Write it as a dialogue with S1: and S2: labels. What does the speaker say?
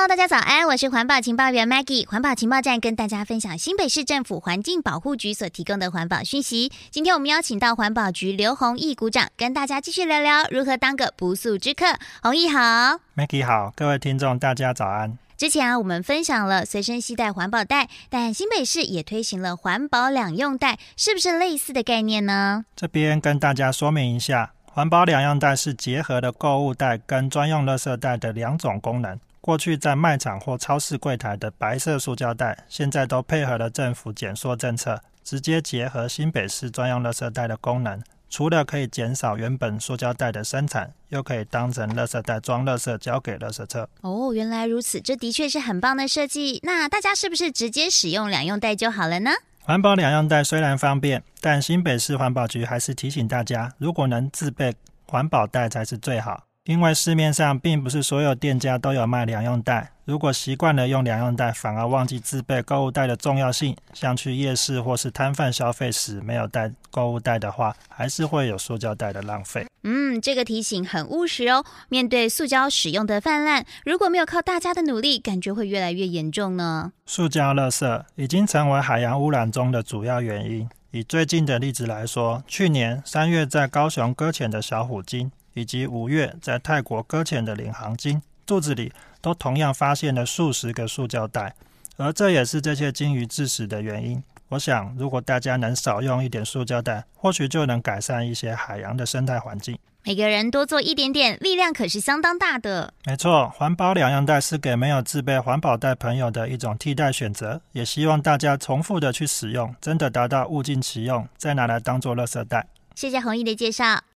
S1: 大家早安，我是环保情报员 Maggie。环保情报站跟大家分享新北市政府环境保护局所提供的环保讯息。今天我们邀请到环保局刘弘毅股长，跟大家继续聊聊如何当个不速之客。弘毅好。
S2: Maggie 好，各位听众大家早安。
S1: 之前我们分享了随身携带环保袋，但新北市也推行了环保两用袋，是不是类似的概念呢？
S2: 这边跟大家说明一下，环保两用袋是结合了购物袋跟专用垃圾袋的两种功能。过去在卖场或超市柜台的白色塑胶袋，现在都配合了政府减塑政策，直接结合新北市专用垃圾袋的功能。除了可以减少原本塑胶袋的生产，又可以当成垃圾袋装垃圾交给垃圾车。
S1: 哦，原来如此，这的确是很棒的设计。那大家是不是直接使用两用袋就好了呢？
S2: 环保两用袋虽然方便，但新北市环保局还是提醒大家，如果能自备环保袋才是最好。因为市面上并不是所有店家都有卖两用袋，如果习惯了用两用袋，反而忘记自备购物袋的重要性，像去夜市或是摊贩消费时没有带购物袋的话，还是会有塑胶袋的浪费。
S1: 这个提醒很务实哦。面对塑胶使用的泛滥，如果没有靠大家的努力，感觉会越来越严重呢。
S2: 塑胶垃圾已经成为海洋污染中的主要原因。以最近的例子来说，去年3月在高雄搁浅的小虎鲸，以及5月在泰国搁浅的领航鲸，肚子里都同样发现了数十个塑胶袋，而这也是这些鲸鱼致死的原因。我想如果大家能少用一点塑胶袋，或许就能改善一些海洋的生态环境。
S1: 每个人多做一点点，力量可是相当大的。
S2: 没错，环保两用袋是给没有自备环保袋朋友的一种替代选择，也希望大家重复的去使用，真的达到物尽其用，再拿来当做垃圾袋。
S1: 谢谢弘毅的介绍。